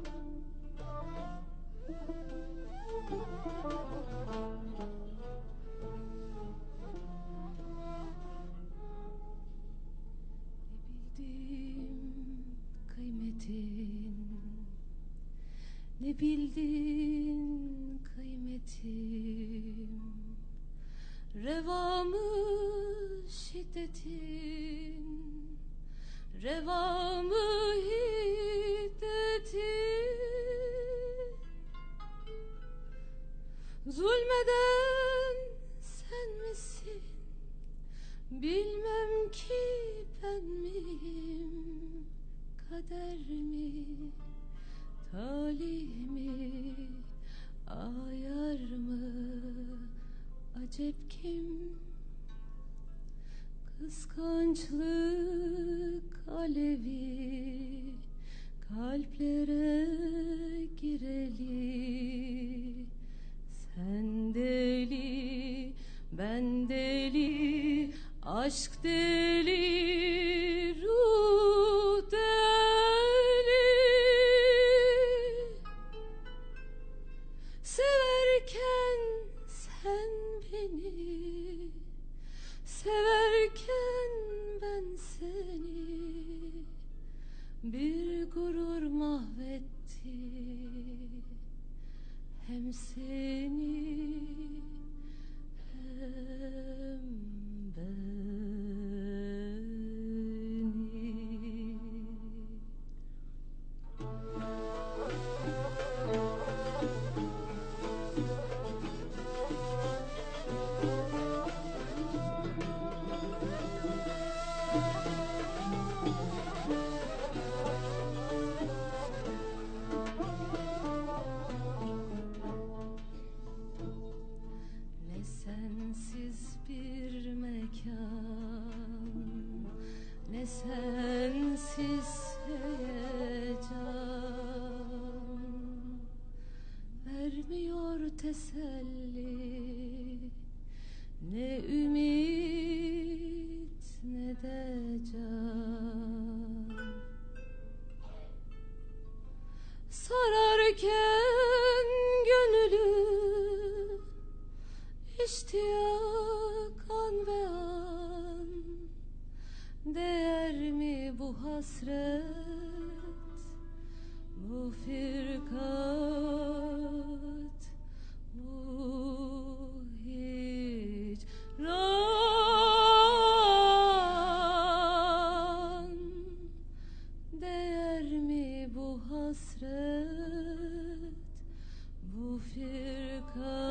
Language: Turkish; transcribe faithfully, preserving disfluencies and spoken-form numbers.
Ne bildin kıymetim, reva mı şiddetin, reva mı hiddetin? Zulmeden sen misin, bilmem ki ben miyim? Kader mi, talih mi, ayar mı, acep kim? Kıskançlık alevi kalplere gireli. Sen deli, ben deli, aşk deli, ruh deli. Severken sen beni, severken ben seni, bir gurur mahvetti hem seni hem beni. Ne sensiz bir mekan, ne sensiz heyecan, vermiyor teselli, ne ümit ne de can. Sararken gönlü İştiyak an ve an, değer mi bu hasret, bu firkat, bu hicran? Değer mi bu hasret, bu firkat?